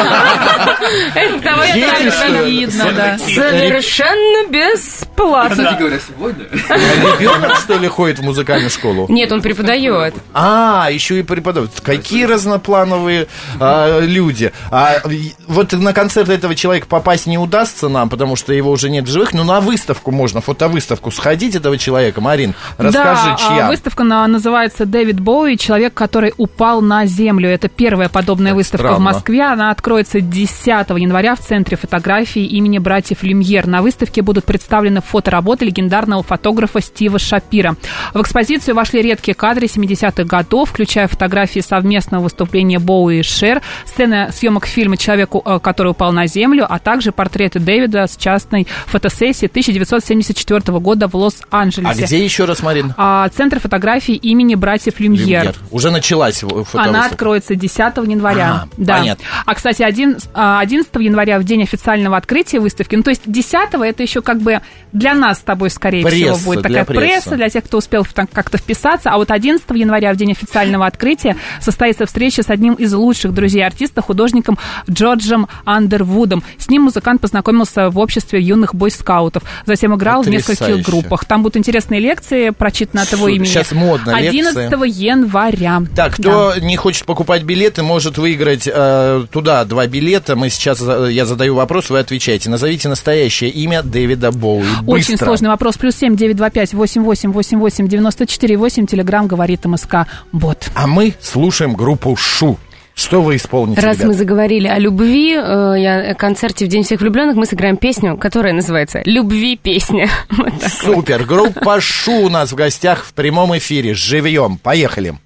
школы. Давай Дети, что ли? Видно, да. Совершенно бесплатно. Кстати говоря, сегодня... Ребенок, что ли, ходит в музыкальную школу? Нет, он преподает. А, еще и преподаватель. Какие разноплановые а, люди. А, и- вот на концерт этого человека попасть не удастся нам, потому что его уже нет в живых, но на выставку можно, фотовыставку сходить этого человека. Марин, расскажи, да, чья? а, выставка на- называется «Дэвид Боуи. Человек, который упал на землю». Это первая подобная Так выставка странно. в Москве. Она откроется десятого января в Центре фотографии имени братьев Люмьер. На выставке будут представлены фотоработы легендарного фотографа Стива Шапира. В экспозицию вошли редкие кадры семидесятых годов, включая фотографии совместного выступления Боуи и Шер, сцены съемок фильма «Человеку, э, который упал на землю», а также портреты Дэвида с частной фотосессии тысяча девятьсот семьдесят четвёртого года в Лос-Анджелесе. А где еще раз, Марин? А, Центр фотографии имени братьев Люмьер. Люмьер. Уже началась фотовыставка. Она откроется десятого января. А, да. понятно. А, кстати, один- а, одиннадцатого января, в день официального открытия выставки, ну, то есть десятого это еще как бы для нас с тобой, скорее Пресса, всего, будет для такая прессы. пресса, для тех, кто успел в- там как-то вписаться. А вот одиннадцатого января, в день официального открытия, состоится встреча с одним из лучших друзей артиста, художником Джорджем Андервудом. С ним музыкант познакомился в обществе юных бойскаутов. Затем играл в Потрясающе. нескольких группах. Там будут интересные лекции, прочитаны от его Супер. имени. Сейчас модно лекции. одиннадцатого января. Так, кто не хочет покупать билеты, может выиграть э, туда два билета. Мы сейчас, э, я задаю вопрос, вы отвечаете. Назовите настоящее имя Дэвида Боуи. Очень Быстро. сложный вопрос. Плюс семь девять два пять восемь восемь восемь восемь девяносто четыре восемь. Телеграм говорит МСК Бот. А мы слушаем группу Шу. Что вы исполните, Раз ребят? мы заговорили о любви, э, я, о концерте в День всех влюбленных, мы сыграем песню, которая называется «Любви песня». Вот так. Супер. Группа Шу у нас в гостях в прямом эфире. Живьем. Поехали.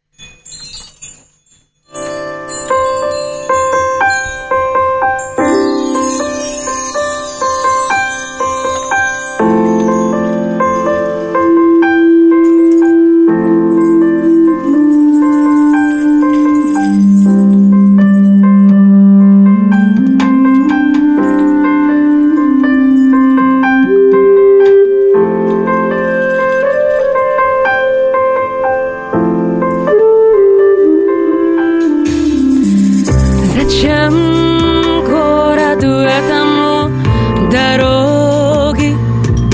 Зачем городу этому дороги,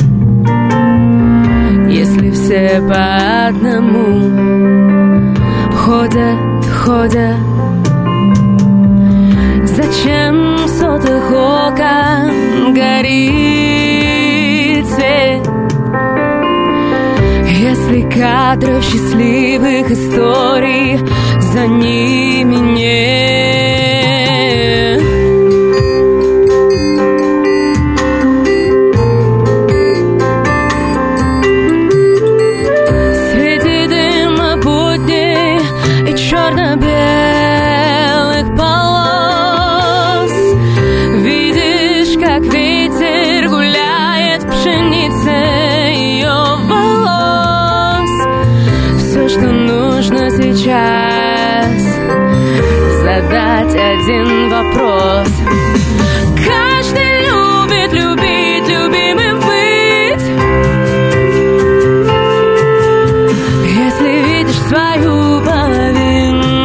если все по одному ходят, ходят? Зачем в сотых окон горит свет, если кадров счастливых историй за ними нет? Среди дыма будней и черно-белых полос видишь, как ветер гуляет в пшенице ее волос. Все, что нужно, сейчас задать один вопрос. Каждый любит любить, любимым быть. Если видишь свою половину,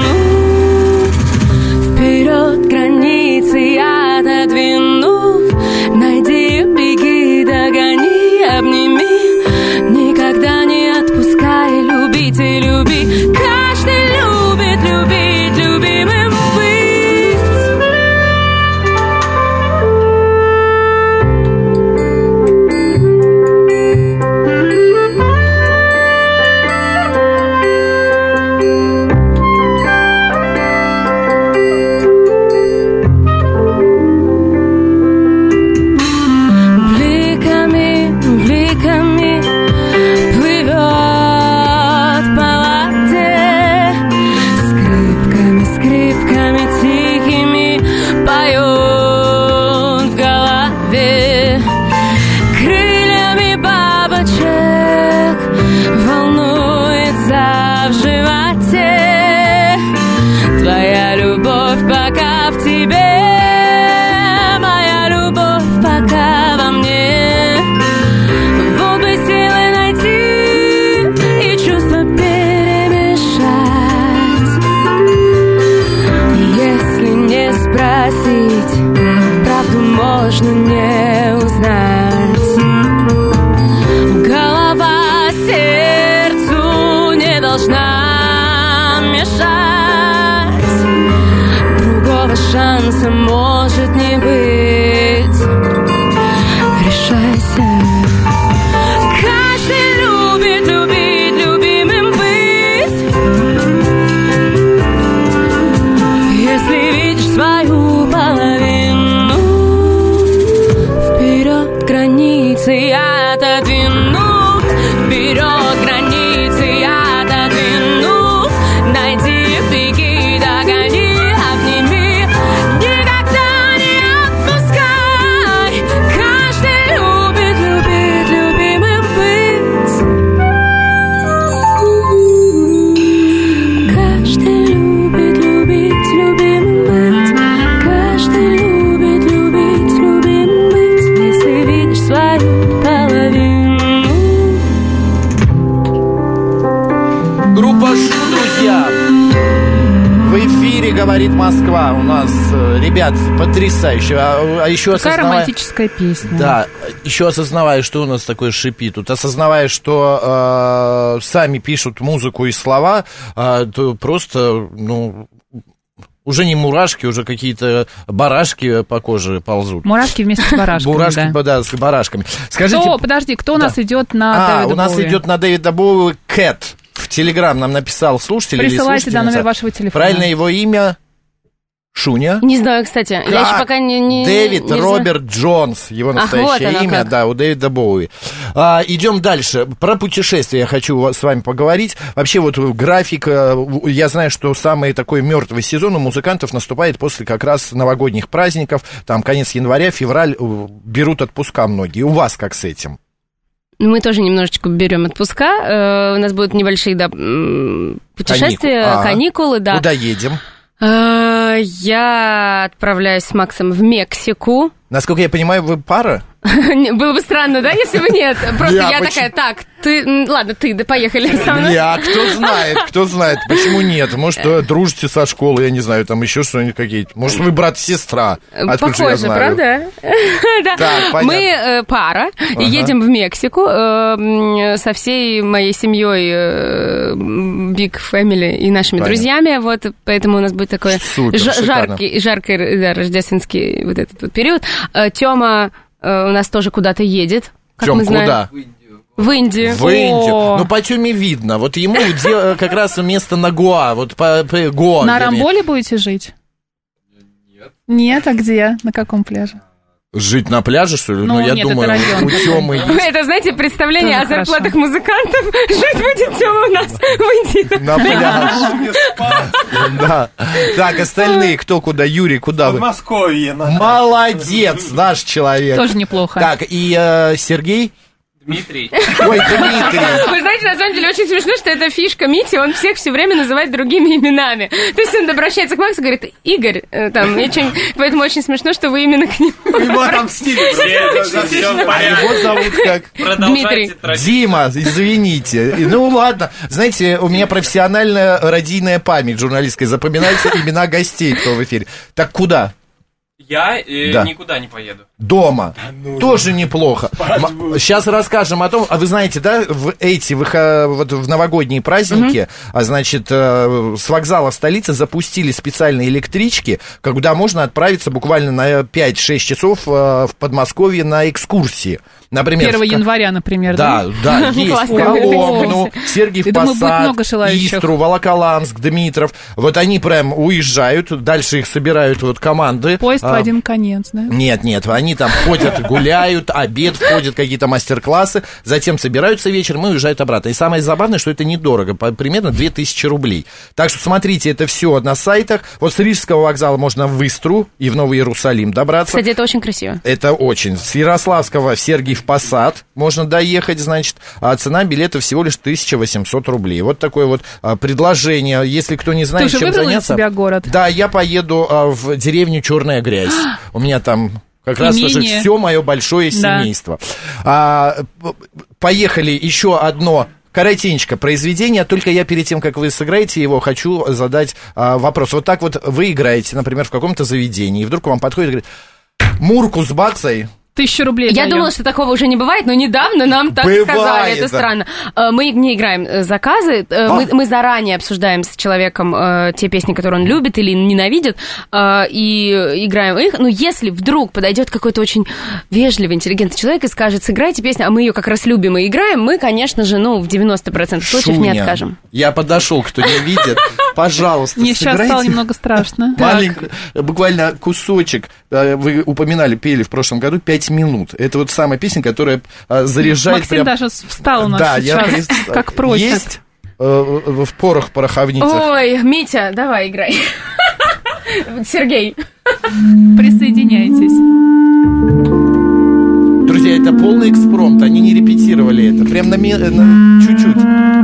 вперед границы отодвинув, найди, беги, догони, обними. Никогда не отпускай, любить и люби. Каждый любит любить, любимым быть. Бликами, бликами плывет по воде, скрипками, скрипками тихими поет в голове, крыльями бабочек волнуется в животе. Твоя любовь пока в тебе, моя любовь пока во мне. Вот бы силы найти и чувства перемешать. Если не спросить, правду можно не узнать. Голова сердцу не должна мешать. Другого шанса может не быть. Решайся. Каждый любит любить, любимым быть. Если видишь свою половину, вперед границы отодвину, вперед границы отодвину. Найди, беги, догони, обними. Никогда не отпускай. Каждый любит любить, любимым быть. Каждый любит любить, любимым быть. Каждый любит любить, любимым быть. Если видишь свою половину. Группа Шу, друзья. В эфире «Говорит Москва». У нас, э, ребят, потрясающе. А, а еще Такая осознавая... романтическая песня. Да, еще осознавая, что у нас такое шипит, тут осознавая, что э, сами пишут музыку и слова, э, то просто, ну, уже не мурашки, уже какие-то барашки по коже ползут. Мурашки вместе с барашками, Мурашки, да. да, с барашками. Скажите... Кто, подожди, кто у Да. нас идет на А, Дэвида у нас Боуи? идет на Дэвида Боуи Кэт. В Телеграм нам написал слушатель или Присылайте, да, слушательница. номер вашего телефона. Правильно его имя? Шуня? Не знаю, кстати. Я Как? еще пока не... не Дэвид не Роберт Джонс, его Ах, настоящее вот оно имя, как. да, у Дэвида Боуи. А, идем дальше. Про путешествия я хочу с вами поговорить. Вообще вот график, я знаю, что самый такой мертвый сезон у музыкантов наступает после как раз новогодних праздников, там конец января, февраль, берут отпуска многие. У вас как с этим? Мы тоже немножечко берем отпуска. Э, У нас будут небольшие, да, м, путешествия, Каникул- а. каникулы, да. Куда едем? Э, Я отправляюсь с Максом в Мексику. Насколько я понимаю, вы пара? Было бы странно, да, если бы нет. Просто Я я почему- такая, так, ты, м, ладно, ты, да поехали со мной. Я, кто знает, кто знает, почему нет? Может, э, дружите со школы, я не знаю, там еще что-нибудь какие-то. Может, вы брат-сестра. Откуда же я Похоже, знаю? правда? Да. Так, понятно. Мы э, пара, и едем в Мексику э, м, со всей моей семьей э, Big Family и нашими Понятно. друзьями, вот, поэтому у нас будет такой Супер, жа- шикарно. жаркий, жаркий, да, рождественский вот этот вот период. Э, Тёма э, у нас тоже куда-то едет, как Тём, мы знаем. куда? В Индию. В Индию. В Индию. О. Ну, по Тёме видно. Вот ему де- как раз место на Гоа. Вот по, по Гоа. На вернее. Рамболе будете жить? Нет. Нет, а где? На каком пляже? Жить на пляже, что ли? Ну, я нет, это думаю, район у такой. Тёмы есть Это, знаете, представление Тоже о зарплатах музыкантов. Жить будет Тёма у нас в Индии. на пляж. Да. Так, остальные кто куда? Юрий, куда вы? Подмосковье. на- Молодец, наш человек. Тоже неплохо. Так, и э, Сергей? Дмитрий. Ой, Дмитрий. Вы знаете, на самом деле очень смешно, что это фишка Мити, он всех все время называет другими именами. То есть он обращается к Максу и говорит: Игорь, э, там, и чем... поэтому очень смешно, что вы именно к нему. Его отомстили. А его зовут как? Дмитрий. Дима, извините. Ну ладно. Знаете, у меня профессиональная радийная память журналистская. Запоминайте имена гостей, кто в эфире. Так куда? Я э, Да. никуда не поеду. Дома. ну, Тоже неплохо. М- Сейчас расскажем о том, а вы знаете, да, в эти выхо- вот в новогодние праздники, а значит, э, с вокзала в столице запустили специальные электрички, когда можно отправиться буквально на пять-шесть часов э, в Подмосковье на экскурсии. Например, первого в ка- января, например, да? Да, да, есть Классно. Коломну, Сергиев Я думаю, будет Посад, много желающих. Истру, Волоколамск, Дмитров. Вот они прям уезжают, дальше их собирают вот команды. Поезд в А, один конец, да? Нет, нет, они там ходят, гуляют, обед входят, какие-то мастер-классы, затем собираются вечером и уезжают обратно. И самое забавное, что это недорого, по- примерно две тысячи рублей. Так что смотрите, это все на сайтах. Вот с Рижского вокзала можно в Истру и в Новый Иерусалим добраться. Кстати, это очень красиво. Это очень. С Ярославского в Сергиев Посад можно доехать, значит, а цена билета всего лишь тысяча восемьсот рублей. Вот такое вот а, предложение. Если кто не знает, Ты уже чем выбрала для заняться... себя город? Да, я поеду а, в деревню Черная Грязь. У меня там как раз Имение. тоже все мое большое Да. семейство. А, п- поехали, еще одно коротенько произведение, только я перед тем, как вы сыграете его, хочу задать а, вопрос. Вот так вот вы играете, например, в каком-то заведении, и вдруг к вам подходит и говорит: Мурку с баксой. Тысячу рублей Я даем. думала, что такого уже не бывает, но недавно нам так Бывает, сказали. Это да. странно. Э, Мы не играем э, заказы. Э, Мы, мы заранее обсуждаем с человеком э, те песни, которые он любит или ненавидит, э, и играем их. Но если вдруг подойдет какой-то очень вежливый, интеллигентный человек и скажет: сыграйте песню, а мы ее как раз любим и играем, мы, конечно же, ну, в девяносто процентов случаев не Шуня. откажем. Я подошел, кто не видит. Пожалуйста, Мне сейчас сыграйте. стало немного страшно. Маленький, буквально кусочек. э, Вы упоминали, пели в прошлом году пять минут. Это вот самая песня, которая э, заряжает Максим прям... даже встал у нас Да, я сейчас, прис- как просят. Есть э, в порох пороховницах. Ой, Митя, давай играй. Сергей. Присоединяйтесь. Друзья, это полный экспромт, они не репетировали это. Прям на, ме- на чуть-чуть.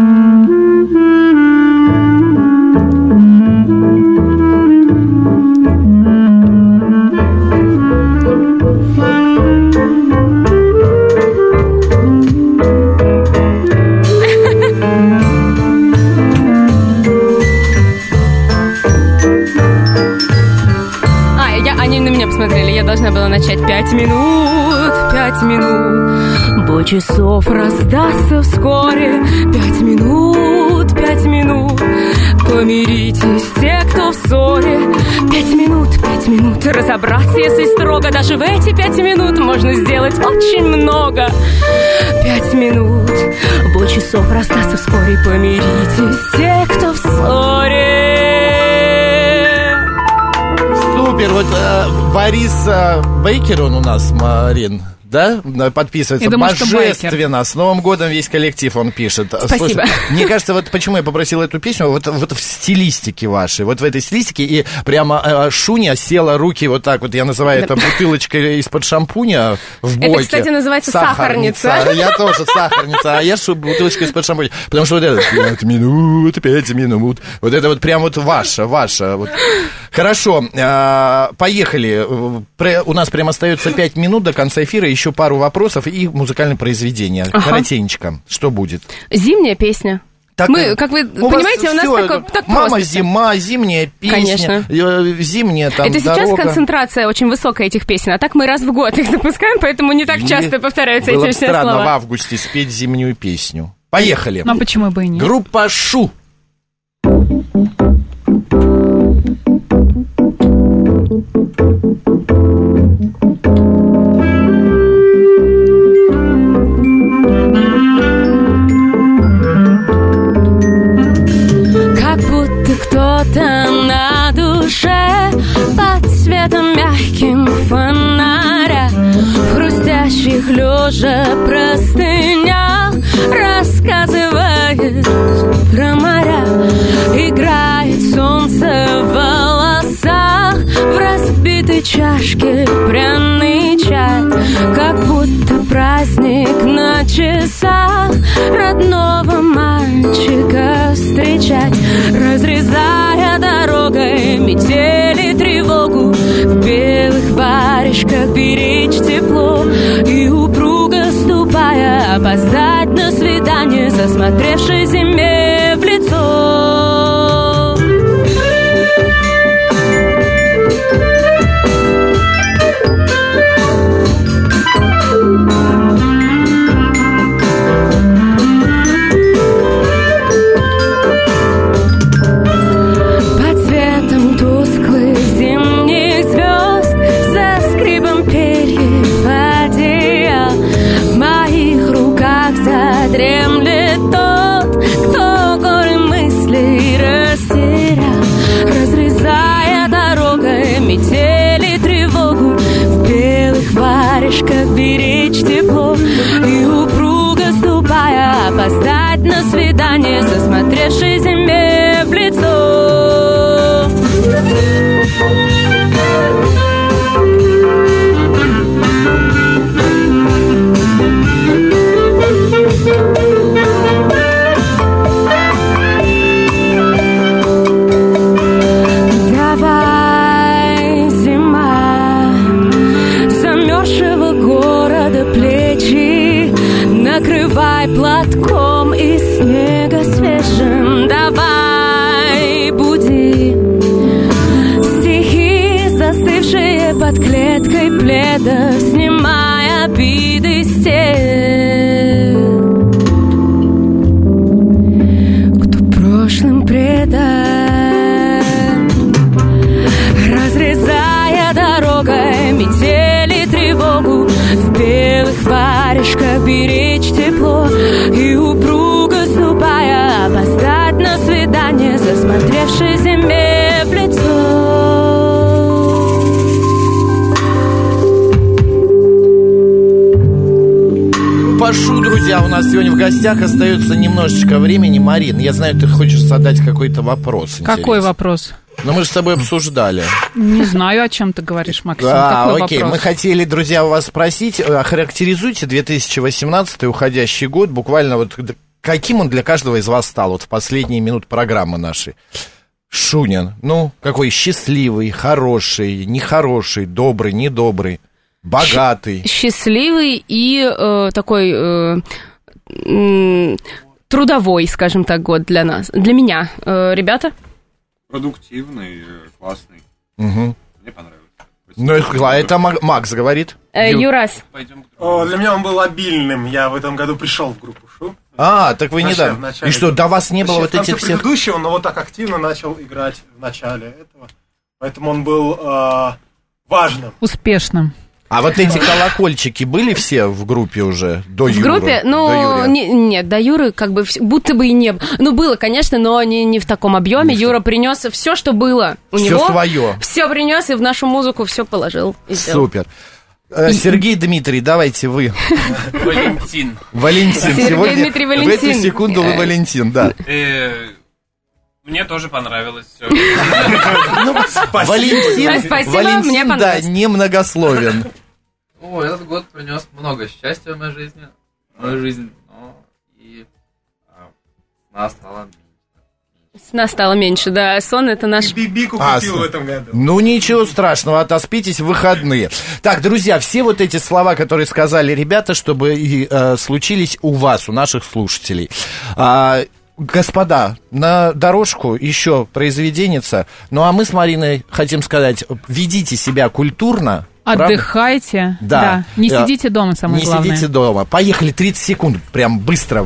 А, я, они на меня посмотрели, я должна была начать. Пять минут, пять минут, бой часов раздастся вскоре. Пять минут, пять минут, помиритесь те, кто в ссоре. Пять минут, пять минут, разобраться, если строго. Даже в эти пять минут можно сделать очень много. Пять минут, бой часов раздастся вскоре. Помиритесь те, кто в ссоре. Супер, вот э, Борис э, Бейкер, он у нас, Марин, да, подписывается. Я думаю, что Божественно. С Новым годом весь коллектив, он пишет. Спасибо. Слушай, мне кажется, вот почему я попросил эту песню, вот, вот в стилистике вашей, вот в этой стилистике, и прямо э, Шуня села руки вот так вот, я называю это бутылочкой из-под шампуня в боке. Это, кстати, называется сахарница. Я тоже сахарница, а я шу бутылочка из-под шампуня. Потому что вот это пять минут, пять минут, вот это вот прям вот ваше, ваше. Вот. Хорошо, э, поехали. Пре- У нас прям остается пять минут до конца эфира, еще пару вопросов и музыкальное произведение. Ага. Коротенечко. Что будет? Зимняя песня. Так, Мы, как вы у понимаете, вас у нас всё, такое- так мама, просто всё. зима, зимняя песня, Конечно. э, зимняя там Это сейчас дорога. концентрация очень высокая этих песен, а так мы раз в год их запускаем, поэтому не так часто И повторяются было эти бы все странно слова. в августе спеть зимнюю песню. Поехали. Ну, а почему бы и нет? Группа Шу. Как будто кто-то на душе под светом мягким фонаря в хрустящих лежа простынях рассказывает про моря. Играет солнце в волосах, в разбитой чашке пряный чай, как будто праздник начался. засмотревшей зиме в лицо. Под светом тусклых зимних звезд, за скрипом перьев одеял, в моих руках задремлет тот, кто горы мыслей растерял, разрезая дорогой метели тревогу, в белых варежках беречь тепло и упруго ступая, опоздать на свидание, засмотревшей зиме в лицо. Давай, зима, замерзшего города плечи накрывай платком из снега свежим. Давай, буди стихи, застывшие под клеткой пледа, снимай обиды с тел, кто прошлым предан, разрезая дорогой метели тревогу, в белых варежках беречь тепло и упруго ступая, опоздать на свидание, засмотревшей зиме в лицо. Пашу, друзья, у нас сегодня в гостях остается немножечко времени. Марин, я знаю, ты хочешь задать какой-то вопрос. Какой интересный. вопрос? Но мы же с тобой обсуждали. Не знаю, о чем ты говоришь, Максим. А, Какой окей, вопрос? мы хотели, друзья, у вас спросить, охарактеризуйте две тысячи восемнадцатый, уходящий год, буквально вот каким он для каждого из вас стал, вот в последние минуты программы нашей. Шунин, ну, какой счастливый, хороший, нехороший, добрый, недобрый, богатый. Счастливый и э, такой э, э, трудовой, скажем так, год для нас, для меня. Э, ребята? Продуктивный, классный. Угу. Мне понравилось. Ну, это Макс говорит. Э, Юрас. Пойдем. О, для меня он был обильным. Я в этом году пришел в группу ШУ. А, так вы не Начале- дали. в начале И что, до вас не было Вообще, вот в конце этих всех... предыдущего, но вот так активно начал играть в начале этого. Поэтому он был э, важным. Успешным. А вот эти колокольчики были все в группе уже до В Юры? группе, До ну, Юрия? не- нет, до Юры как бы вс- будто бы и не было. Ну, было, конечно, но не, не в таком объеме. Юра принес все, что было у Всё него. своё. Все принес и в нашу музыку все положил. И сделал. Супер. Э, Сергей Дмитрий, давайте вы. Валентин. Валентин. Сергей Сегодня Дмитрий в Валентин. эту секунду вы Э. Валентин, да. Э, Мне тоже понравилось все. Валентин, Спасибо, Валентин, мне да, понравилось. немногословен. О, этот год принес много счастья в моей жизни, в мою жизнь, но и а, сна стало меньше. Сна стало меньше, да. Сон это наш... Бибику А, купил с- в этом году. Ну, ничего страшного, отоспитесь в выходные. Так, друзья, все вот эти слова, которые сказали ребята, чтобы и, э, случились у вас, у наших слушателей. А, господа, на дорожку еще произведенница. Ну, а мы с Мариной хотим сказать, ведите себя культурно. правда? Отдыхайте. Да. Не Э, сидите дома, самое Не главное. сидите дома. Поехали, тридцать секунд, прям быстро.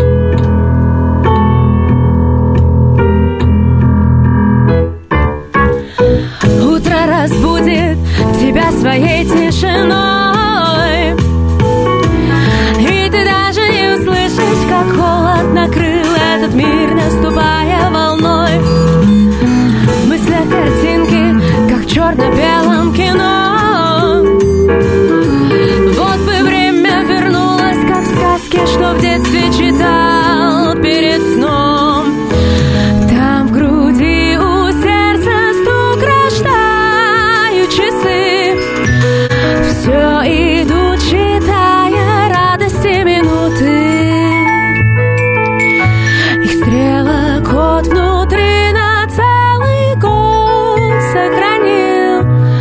Утро разбудит тебя своей тишиной, и ты даже не услышишь, как холод накрыл этот мир, наступая волной. В мыслях картинки, как в черно-белом кино. Вот бы время вернулось, как в сказке, что в детстве читал перед сном. Там в груди у сердца стук рождают часы. Все идут, считая радости минуты. Их стрелок ход внутри на целый год сохранил.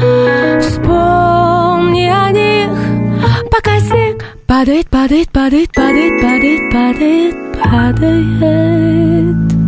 Вспомни о них, пока снег падает, падает, падает, падает, падает, падает, падает. падает.